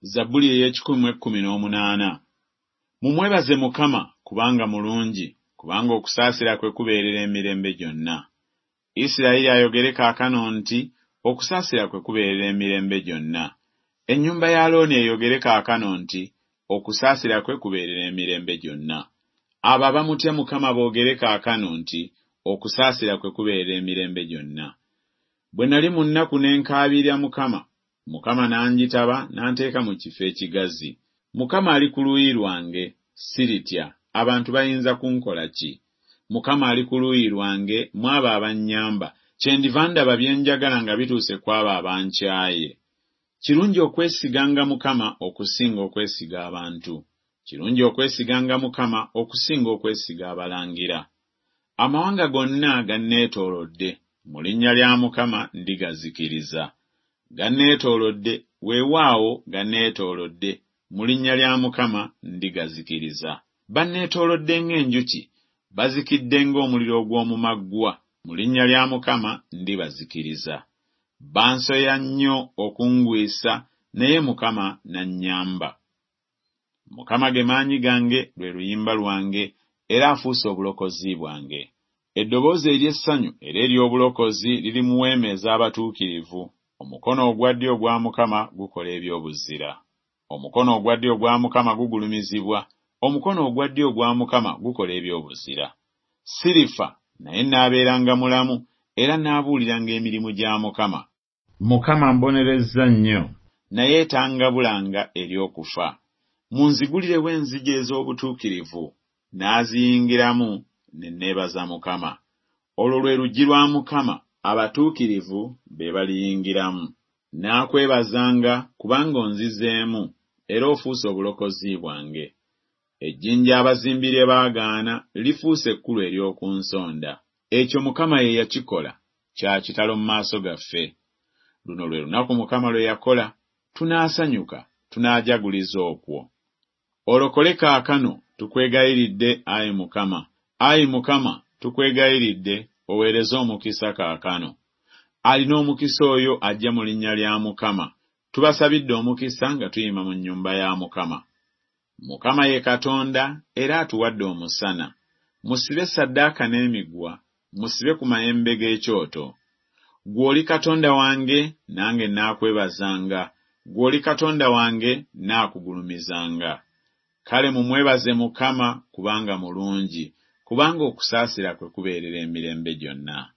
Zabbuli ey'ekikumi mumwebaze Mukama kubanga mulungi, kubanga okusaasira kwe kubeerera emirembe gyonna. Isirayiri ayogere kaakano nti okusaasira kwe kubeerera emirembe gyonna. Ennyumba ya Alooni eyogere kaakano nti okusaasira kwe kubeerera emirembe gyonna. Abo abamutya Mukama boogere kaakano nti okusaasira kwe kubeerera emirembe gyonna. Bwe nali mu nnaku ne nkaabirira Mukama, Mukama n'anjitaba n'anteeka mu kifo ekigazi. Mukama ali ku luuyi lwange, siritya, abantu bayinza kunkola ki? Mukama ali ku luuyi lwange, mwabo abannyamba, kyendiva ndaba bye njagala nga bituuse ku abo abankyaye. Kirungi okwesiganga Mukama okusinga okwesiga abantu. Kirungi okwesiganga Mukama okusinga okwesiga abalangira. Amawanga gonna ganneetoolodde, mu linnya lya Mukama ndigazikiriza. Ganneetoolodde, weewaawo ganneetoolodde, mu linnya lya Mukama ndigazikiriza. Banneetoolodde ng'enjuki, bazikidde ng'omuliro gw'omu maggwa, mu linnya lya Mukama ndibazikiriza. Bansoya nnyo okungwisa, naye Mukama n'annyamba. Mukama ge maanyi gange, lwe luyimba lwange, era afuuse obulokozi bwange. Eddoboozi ery'essanyu era ery'obulokozi liri mu weema ez'abatuukirivu. Omukono ogwa ddyo ogwa Mukama gukola eby'obuzira. Omukono ogwa ddyo ogwa Mukama gugulumizibwa, omukono ogwa ddyo ogwa Mukama gukola eby'obuzira. Sirifa, naye n'abeeranga mulamu, era n'abuuliranga emirimu gya Mukama. Mukama mbonerezza nnyo, naye tangabulanga eri okufa. Munzigulirewo enzigi ez'obutuukirivu, n'aziyingiramu ne neebaza Mukama. Olwo lwe luggi lwa Mukama, abatuukirivu be baliyingiramu. Naakwebazanga kubanga onzizeemu, era ofuuse obulokozi bwange. Ejjinja abazimbire baagaana lifuuse ekkulu ery'okunsonda. Ekyo Mukama ye yakikola, kya kitalo mu maaso gaffe. Luno lwe lunaku Mukama lwe yakola, tunaasanyuka, tunaajaguliza okwo. Olokole kaakano, tukwegayiridde, Ayi Mukama. Ayi Mukama, tukwegayiridde, oweereze omukisa kaakano. Alina omukisa oyo ajja mu linnya lya Mukama. Tubasabidde omukisa nga tuyima mu nnyumba ya Mukama. Mukama ye Katonda era atuwadde omusana. Musibe ssaddaaka n'emiguwa, musibe ku mayembe g'ekyoto. Gw'oli Katonda wange, nange naakwebazanga. Gw'oli Katonda wange, naakugulumizanga. Kale mumwebaze Mukama kubanga mulungi, kubanga okusaasira kwe kubeerera emirembe gyonna.